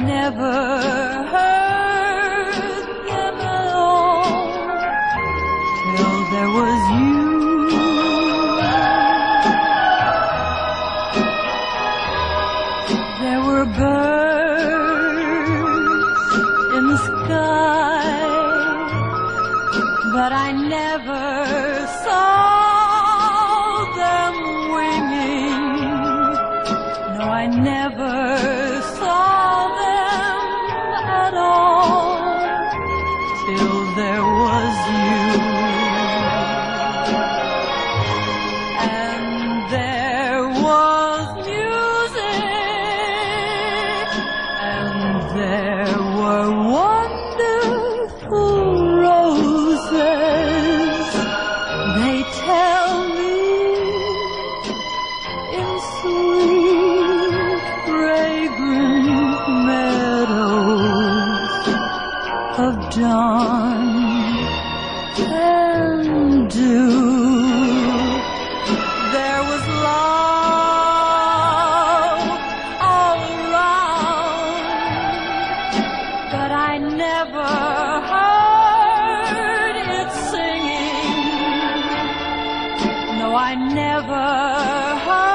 never heard them at all till there was you. There were birds in the sky, but I never saw them winging. No, I never saw them at all till there was you. And there was music, and there were wonderful roses. They tell me in sweet, fragrant meadows of dawn and dew, there was love all around, but I never heard it singing. No, I never heard